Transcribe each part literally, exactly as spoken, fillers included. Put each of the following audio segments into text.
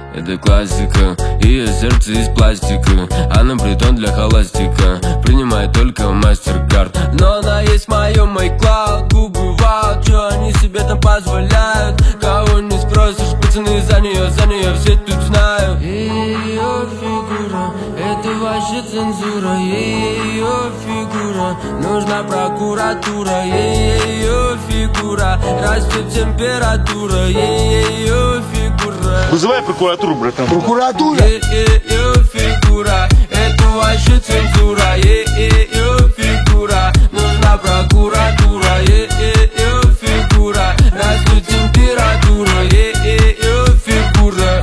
Это классика, ее сердце из пластика. Она притон для холостика, принимает только MasterCard. Но она есть в моем iCloud. Губы вау, чё они себе там позволяют? Кого не спросишь, пацаны за нее, за нее все тут знают. Ее фигура, это вообще цензура. Ее фигура, нужна прокуратура. Ее фигура, растет температура. Ее фигура. Вызывай прокуратуру, братан. Прокуратура? Ее фигура, это вообще цензура. Ее фигура, нужна прокуратура. Ее фигура, растет температура. Ее фигура.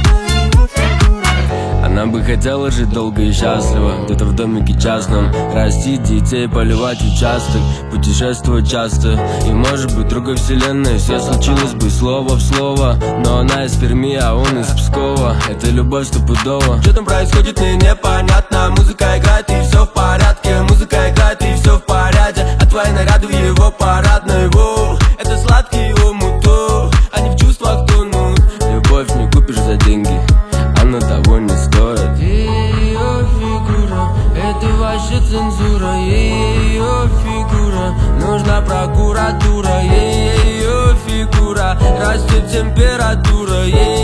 Она бы хотела жить долго и счастливо, где-то в домике частном, растить детей, поливать участок, путешествовать часто. И может быть другой вселенной все случилось бы слово в слово. Но она из Перми, а он из Пскова. Это любовь стопудово. Что там происходит, мне непонятно. Музыка играет и все в порядке. Музыка играет и все в порядке. А твои наряды в его парадной. Воу, это сладкий омут, они в чувствах тонут. Любовь не купишь за деньги, она того не стоит. Ее фигура, это вообще цензура. Ее фигура, нужна прокуратура. Ее фигура, растет температура.